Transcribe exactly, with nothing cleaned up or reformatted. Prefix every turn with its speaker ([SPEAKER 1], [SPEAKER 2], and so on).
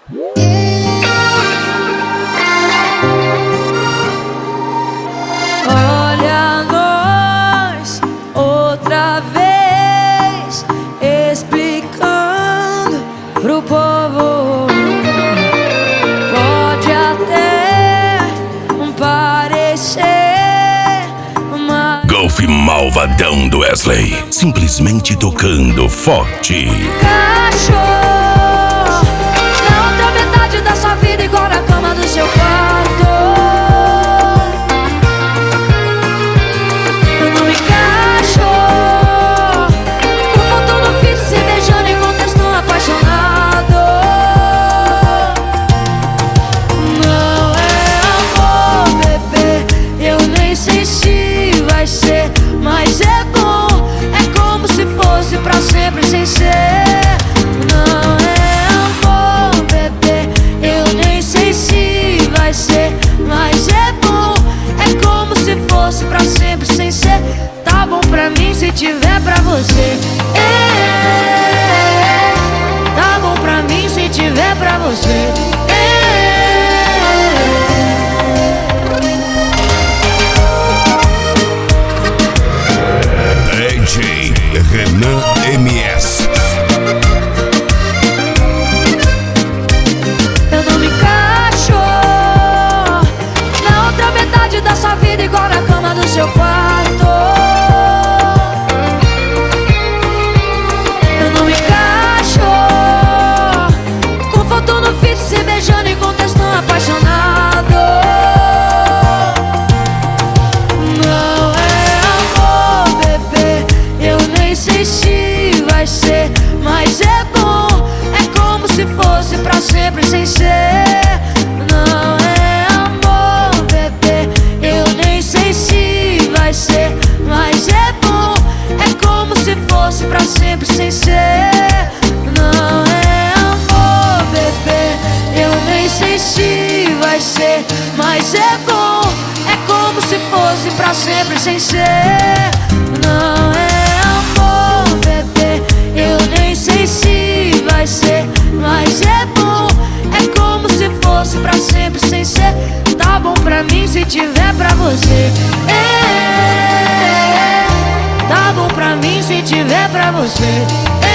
[SPEAKER 1] Olha nós outra vez explicando pro povo. Pode até parecer uma
[SPEAKER 2] Golf malvadão do Wesley, simplesmente tocando forte.
[SPEAKER 1] cachorro na outra metade da sua vida, igual na cama do seu quarto. Meu nome cachorro, com foto no feed, se beijando em contexto apaixonado. Não é amor, bebê, eu nem sei se vai ser, mas é bom, é como se fosse pra sempre sem ser. Não é amor, bebê, eu nem sei se vai ser, mas é bom, é como se fosse pra sempre sem ser. Tá bom pra mim se tiver pra você. É, tá bom pra mim se tiver pra você.
[SPEAKER 2] D J Renan M S.
[SPEAKER 1] Meu nome cachorro na outra metade da sua vida, igual na cama do seu quarto. Meu nome cachorro, com foto no feed, se beijando em contexto apaixonado. Não é amor, bebê, eu nem sei se vai ser, mas é bom, é como se fosse pra sempre sem ser. Não é amor, bebê, eu nem sei se vai ser, mas é bom, é como se fosse pra sempre sem ser. Não é amor, bebê, eu nem sei se vai ser, mas é bom, é como se fosse pra sempre sem ser. Não é amor, bebê, eu nem sei se vai ser, mas é bom, é como se fosse pra sempre sem ser. Tá bom pra mim se tiver pra você. É, tá bom pra mim se tiver pra você.